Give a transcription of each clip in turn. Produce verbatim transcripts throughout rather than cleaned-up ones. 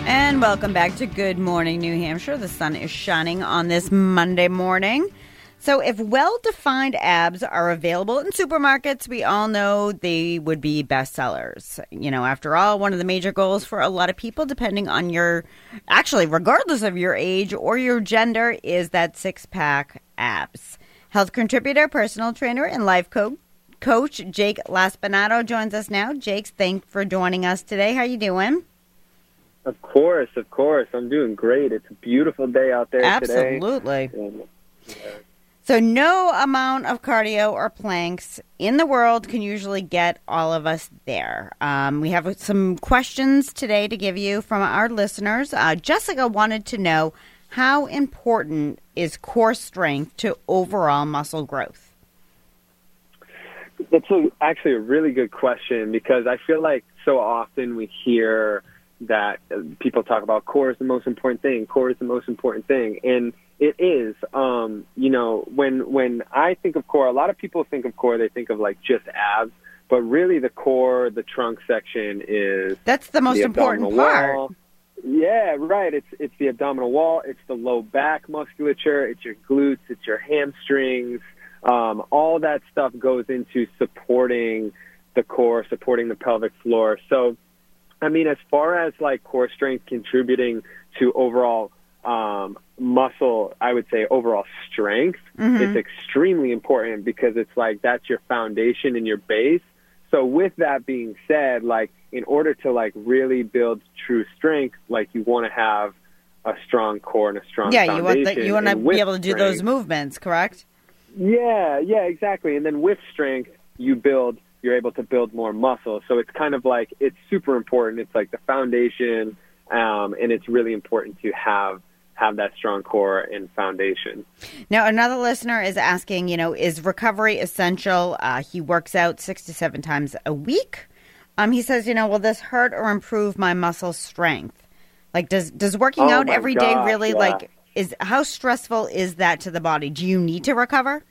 And welcome back to Good Morning New Hampshire. The sun is shining on this Monday morning. So if well-defined abs are available in supermarkets, we all know they would be bestsellers. You know, after all, one of the major goals for a lot of people, depending on your, actually, regardless of your age or your gender, is that six-pack abs. Health contributor, personal trainer, and life coach, coach Jake Laspinato joins us now. Jake, thanks for joining us today. How you doing? Of course, of course. I'm doing great. It's a beautiful day out there Absolutely. today. Absolutely. Yeah. So no amount of cardio or planks in the world can usually get all of us there. Um, we have some questions today to give you from our listeners. Uh, Jessica wanted to know, how important is core strength to overall muscle growth? That's a, actually a really good question, because I feel like so often we hear that people talk about core is the most important thing, core is the most important thing. And it is. Um, you know, when when I think of core, a lot of people think of core, they think of like just abs, but really the core, the trunk section is That's the most the important part. Wall. Yeah, right. It's it's the abdominal wall, it's the low back musculature, it's your glutes, it's your hamstrings. Um, all that stuff goes into supporting the core, supporting the pelvic floor. So I mean, as far as like core strength contributing to overall um, muscle, I would say overall strength, mm-hmm. it's extremely important, because it's like that's your foundation and your base. So with that being said, like in order to like really build true strength, like you want to have a strong core and a strong yeah, foundation. you want the, you want to be able to do strength, those movements, correct? Yeah, yeah, exactly. And then with strength, you build. You're able to build more muscle. So it's kind of like, it's super important. It's like the foundation, um, and it's really important to have have that strong core and foundation. Now, another listener is asking, you know, is recovery essential? Uh, he works out six to seven times a week. Um, he says, you know, will this hurt or improve my muscle strength? Like, does does working oh out every gosh, day really, yeah. like, is how stressful is that to the body? Do you need to recover?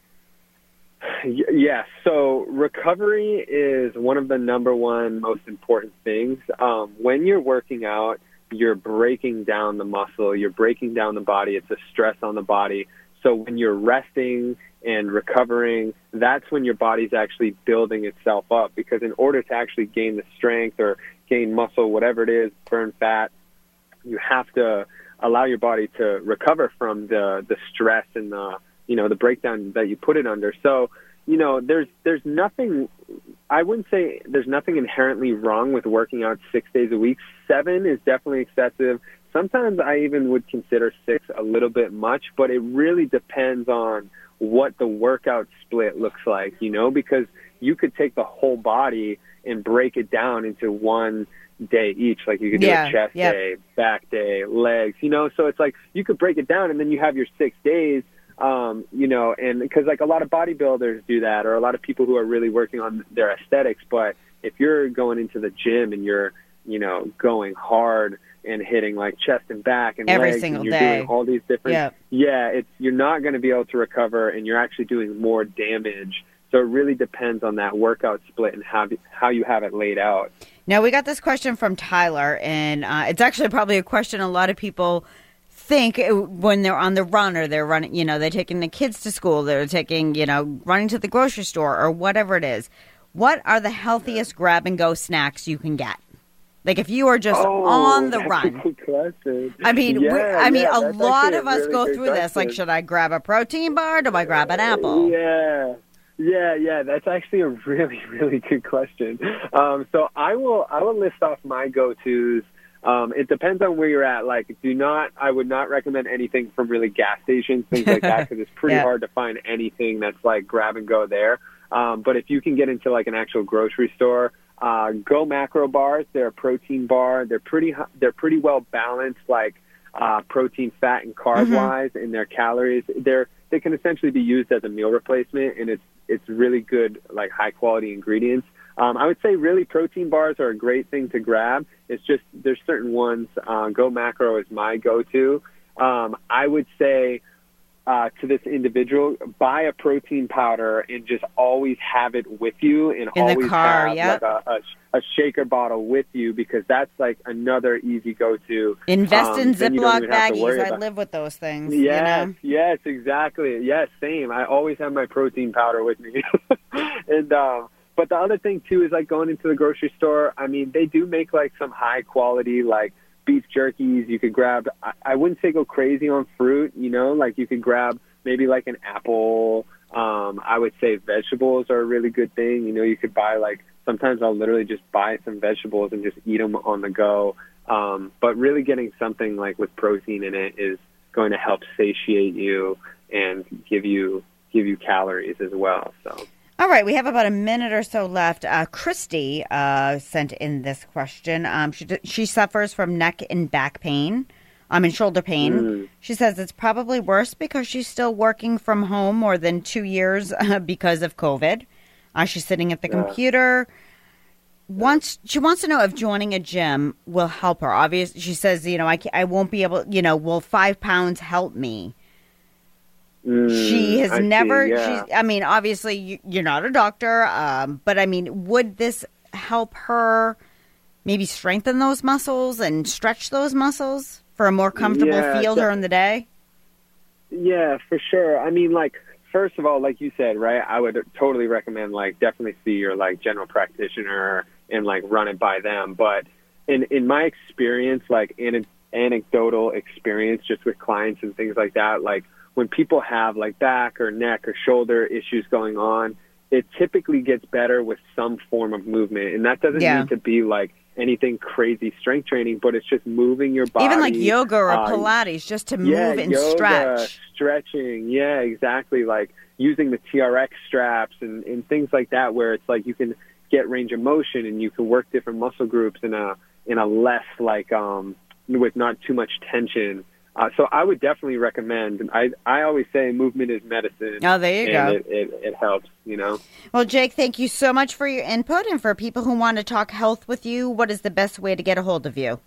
Yes. So recovery is one of the number one most important things. Um, when you're working out, you're breaking down the muscle, you're breaking down the body. It's a stress on the body. So when you're resting and recovering, that's when your body's actually building itself up. Because in order to actually gain the strength or gain muscle, whatever it is, burn fat, you have to allow your body to recover from the, the stress and the, you know, the breakdown that you put it under. So, you know, there's there's nothing, I wouldn't say there's nothing inherently wrong with working out six days a week. Seven is definitely excessive. Sometimes I even would consider six a little bit much, but it really depends on what the workout split looks like, you know, because you could take the whole body and break it down into one day each. Like you could do yeah, a chest yep. day, back day, legs, you know, so it's like you could break it down and then you have your six days. Um, you know, and because like a lot of bodybuilders do that, or a lot of people who are really working on their aesthetics. But if you're going into the gym and you're, you know, going hard and hitting like chest and back and every legs, single and you're day, doing all these different, yeah, yeah, it's you're not going to be able to recover, and you're actually doing more damage. So it really depends on that workout split and how how you have it laid out. Now we got this question from Tyler, and uh, it's actually probably a question a lot of people think when they're on the run, or they're running, you know, they're taking the kids to school, they're taking, you know, running to the grocery store or whatever it is. What are the healthiest grab and go snacks you can get? Like if you are just oh, on the that's run. A good question. I mean, yeah, we, I mean, yeah, a lot of a us really go good through question. this. Like, should I grab a protein bar? Do I grab an apple? Yeah. Yeah, yeah, that's actually a really, really good question. Um, so I will, I will list off my go-tos. Um, it depends on where you're at. Like, do not, I would not recommend anything from really gas stations, things like that, because it's pretty yeah. hard to find anything that's like grab and go there. Um, but if you can get into like an actual grocery store, uh, Go Macro bars. They're a protein bar. They're pretty, they're pretty well balanced, like uh, protein, fat, and carb mm-hmm. wise in their calories. They're they can essentially be used as a meal replacement, and it's it's really good, like high quality ingredients. Um, I would say really protein bars are a great thing to grab. It's just there's certain ones. Uh, Go Macro is my go-to. Um, I would say uh, to this individual, buy a protein powder and just always have it with you, and In the always car, have yep. like a, a, a shaker bottle with you, because that's like another easy go-to. Invest Um, in then you don't Ziploc even have to worry baggies. I about- live with those things. Yes, You know? yes, exactly. Yes, same. I always have my protein powder with me. and um, but the other thing too is like going into the grocery store. I mean, they do make like some high quality like beef jerkies. You could grab. I, I wouldn't say go crazy on fruit. You know, like you could grab maybe like an apple. Um, I would say vegetables are a really good thing. You know, you could buy like sometimes I'll literally just buy some vegetables and just eat them on the go. Um, but really getting something like with protein in it is going to help satiate you and give you give you calories as well. So, All right, we have about a minute or so left. Uh, Christy uh, sent in this question. Um, she she suffers from neck and back pain. I'm in shoulder pain. Mm. She says it's probably worse because she's still working from home more than two years uh, because of COVID. Uh, she's sitting at the Yeah. computer. Wants she wants to know if joining a gym will help her. Obviously, she says, you know, I, ca- I won't be able, you know, will five pounds help me? Mm, She has I see, never, yeah. she's, I mean, obviously you, you're not a doctor, um, but I mean, would this help her maybe strengthen those muscles and stretch those muscles for a more comfortable Yeah, feel de- during the day? Yeah, for sure. I mean, like, first of all, like you said, right, I would totally recommend, like, definitely see your, like, general practitioner and, like, run it by them. But in in my experience, like, an- anecdotal experience just with clients and things like that, like, when people have, like, back or neck or shoulder issues going on, it typically gets better with some form of movement. And that doesn't Yeah. need to be, like, anything crazy strength training, but it's just moving your body. Even like yoga or uh, Pilates, just to yeah, move and yoga, stretch. stretching. Yeah, exactly. Like using the T R X straps and, and things like that, where it's like you can get range of motion and you can work different muscle groups in a in a less like um with not too much tension. Uh, so I would definitely recommend. I I always say movement is medicine. Oh, there you and go. It, it it helps. You know. Well, Jake, thank you so much for your input. And for people who want to talk health with you, what is the best way to get a hold of you?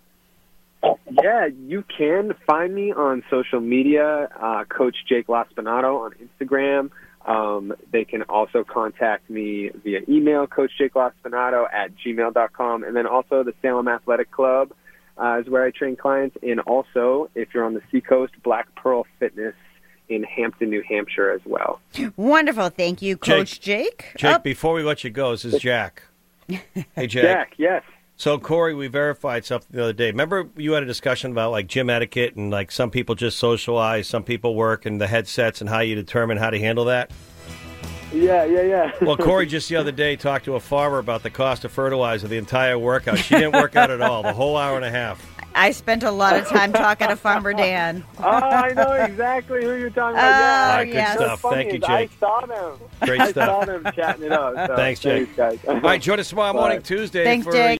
Yeah, you can find me on social media, uh, Coach Jake Laspinato on Instagram. Um, they can also contact me via email, Coach Jake Laspinato at gmail dot com. And then also the Salem Athletic Club uh, is where I train clients. And also, if you're on the Seacoast, Black Pearl Fitness in Hampton, New Hampshire as well. Wonderful. Thank you, Coach Jake. Jake, Oh, before we let you go, this is Jack. Hey, Jack. Jack, yes. So, Corey, we verified something the other day. Remember you had a discussion about, like, gym etiquette and, like, some people just socialize, some people work, and the headsets and how you determine how to handle that? Yeah, yeah, yeah. Well, Corey just the other day talked to a farmer about the cost of fertilizer, the entire workout. She didn't work out at all, the whole hour and a half. I spent a lot of time talking to Farmer Dan. Oh, I know exactly who you're talking about. Oh, yeah. All right, good yes. stuff. Funny Thank you, is I Jake. saw them. Great I stuff. saw them chatting it up. So Thanks, Jake. guys. All right, join us tomorrow morning, Bye. Tuesday, Thanks, for Jake.